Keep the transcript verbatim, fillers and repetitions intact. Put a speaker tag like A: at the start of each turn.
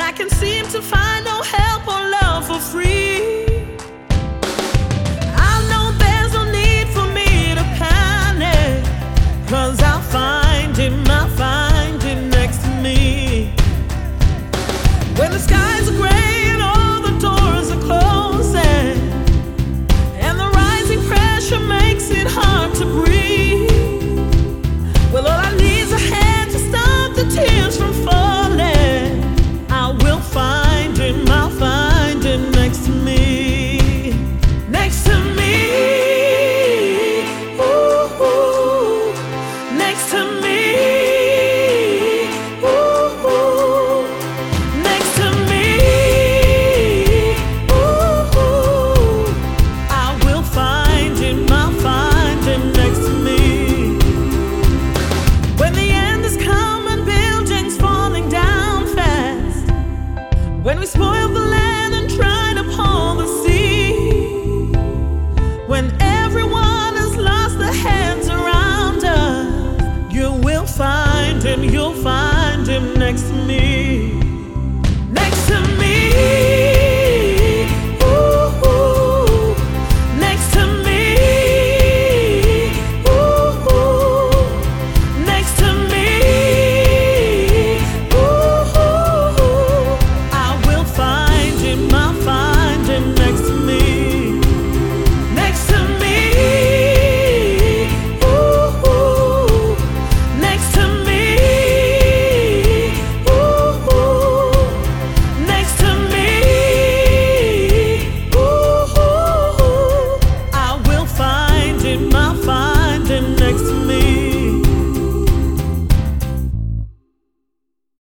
A: I can seem to find no help or love for free. I know there's no need for me to panic, 'cause I'll find him, I'll find him next to me. When the skies are gray and all the doors are closing, and the rising pressure makes it hard to breathe, well, all I need is a hand to stop the tears from falling. I will find him, I'll find him next to me. Next to me, ooh, ooh. Next to me, ooh, ooh. Next to me, ooh, ooh. I will find him, I'll find him next to me. When the end has come and buildings falling down fast, when we spoil the